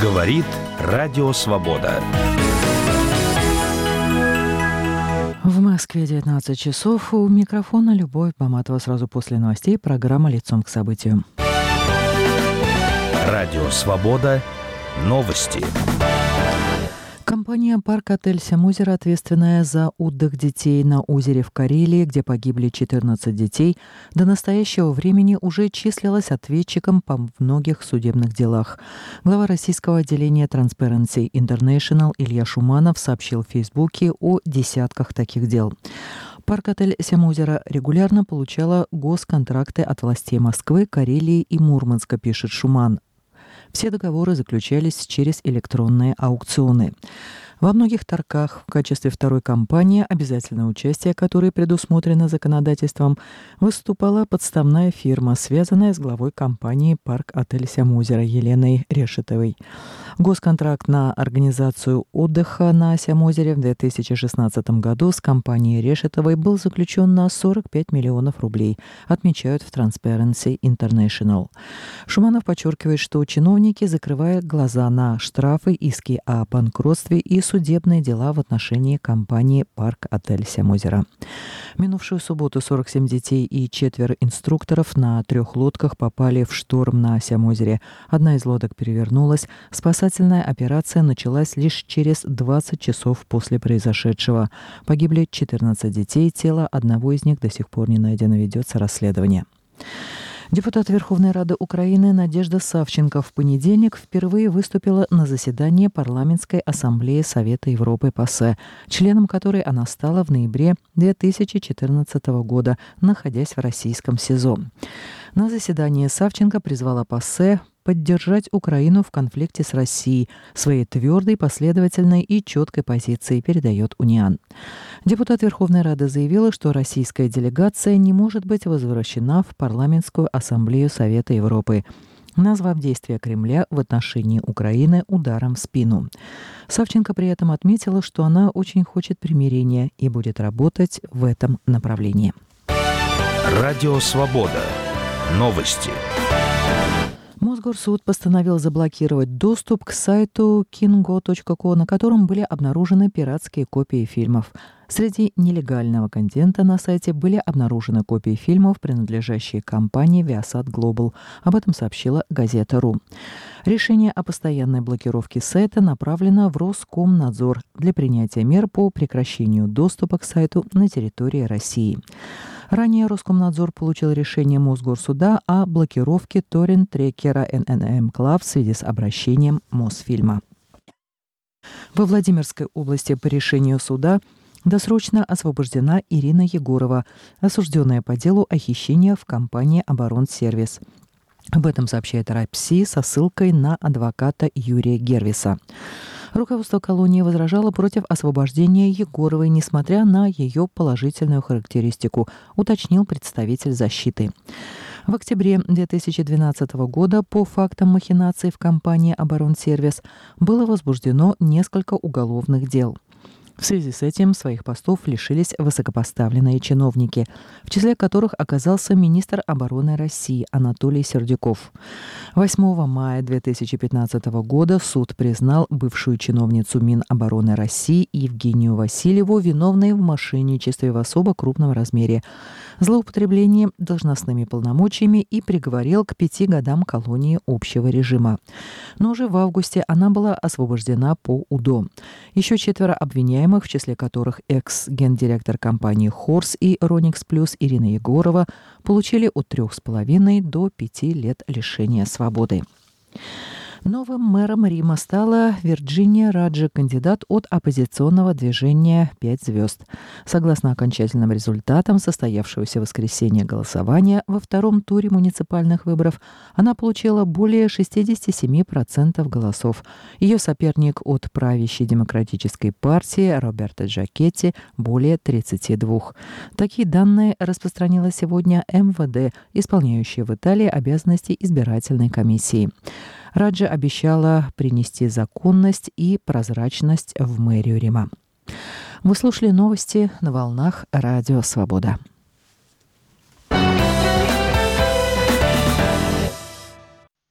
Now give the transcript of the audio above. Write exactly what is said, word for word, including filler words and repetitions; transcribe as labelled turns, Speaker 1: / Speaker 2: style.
Speaker 1: Говорит Радио Свобода.
Speaker 2: В Москве девятнадцать часов. У микрофона Любовь Баматова. Сразу после новостей программа «Лицом к событию».
Speaker 1: Радио Свобода. Новости.
Speaker 2: Компания «Парк-отель Сямозеро», ответственная за отдых детей на озере в Карелии, где погибли четырнадцать детей, до настоящего времени уже числилась ответчиком по многих судебных делах. Глава российского отделения Transparency International Илья Шуманов сообщил в Фейсбуке о десятках таких дел. «Парк-отель Сямозеро» регулярно получала госконтракты от властей Москвы, Карелии и Мурманска, пишет Шуман. Все договоры заключались через электронные аукционы. Во многих торгах в качестве второй компании, обязательное участие которой предусмотрено законодательством, выступала подставная фирма, связанная с главой компании «Парк-отель Сямозеро» Еленой Решетовой. Госконтракт на организацию отдыха на Сямозере в две тысячи шестнадцатом году с компанией Решетовой был заключен на сорок пять миллионов рублей, отмечают в Transparency International. Шуманов подчеркивает, что чиновники закрывают глаза на штрафы, иски о банкротстве и судебные дела в отношении компании «Парк-отель Сямозеро». Минувшую субботу сорок семь детей и четверо инструкторов на трех лодках попали в шторм на Сямозере. Одна из лодок перевернулась. Спасательная операция началась лишь через двадцать часов после произошедшего. Погибли четырнадцать детей. Тело одного из них до сих пор не найдено. Ведется расследование. Депутат Верховной Рады Украины Надежда Савченко в понедельник впервые выступила на заседании Парламентской ассамблеи Совета Европы ПАСЕ, членом которой она стала в ноябре две тысячи четырнадцатого года, находясь в российском СИЗО. На заседании Савченко призвала ПАСЕ поддержать Украину в конфликте с Россией своей твердой, последовательной и четкой позицией, передает Униан. Депутат Верховной Рады заявила, что российская делегация не может быть возвращена в Парламентскую ассамблею Совета Европы, назвав действия Кремля в отношении Украины ударом в спину. Савченко при этом отметила, что она очень хочет примирения и будет работать в этом направлении.
Speaker 1: Радио Свобода. Новости.
Speaker 2: Мосгорсуд постановил заблокировать доступ к сайту кинго точка ко, на котором были обнаружены пиратские копии фильмов. Среди нелегального контента на сайте были обнаружены копии фильмов, принадлежащие компании Viasat Global. Об этом сообщила газета.ру. Решение о постоянной блокировке сайта направлено в Роскомнадзор для принятия мер по прекращению доступа к сайту на территории России. Ранее Роскомнадзор получил решение Мосгорсуда о блокировке торрент-трекера эн эн эм Club в связи с обращением Мосфильма. Во Владимирской области по решению суда досрочно освобождена Ирина Егорова, осужденная по делу о хищении в компании «Оборонсервис». Об этом сообщает РАПСИ со ссылкой на адвоката Юрия Гервиса. Руководство колонии возражало против освобождения Егоровой, несмотря на ее положительную характеристику, уточнил представитель защиты. В октябре две тысячи двенадцатого года по фактам махинаций в компании «Оборонсервис» было возбуждено несколько уголовных дел. В связи с этим своих постов лишились высокопоставленные чиновники, в числе которых оказался министр обороны России Анатолий Сердюков. восьмого мая две тысячи пятнадцатого года суд признал бывшую чиновницу Минобороны России Евгению Васильеву виновной в мошенничестве в особо крупном размере, злоупотреблении должностными полномочиями и приговорил к пяти годам колонии общего режима. Но уже в августе она была освобождена по УДО. Еще четверо обвиняемых, в числе которых экс-гендиректор компании «Хорс» и «Роникс Плюс» Ирина Егорова, получили от трех с половиной до пяти лет лишения свободы. Новым мэром Рима стала Вирджиния Раджи, кандидат от оппозиционного движения «Пять звезд». Согласно окончательным результатам состоявшегося в воскресенье голосования во втором туре муниципальных выборов, она получила более шестьдесят семь процентов голосов. Ее соперник от правящей демократической партии Роберто Джакетти более тридцать два. Такие данные распространила сегодня эм вэ дэ, исполняющая в Италии обязанности избирательной комиссии. Раджа обещала принести законность и прозрачность в мэрию Рима. Вы слушали новости на волнах Радио Свобода.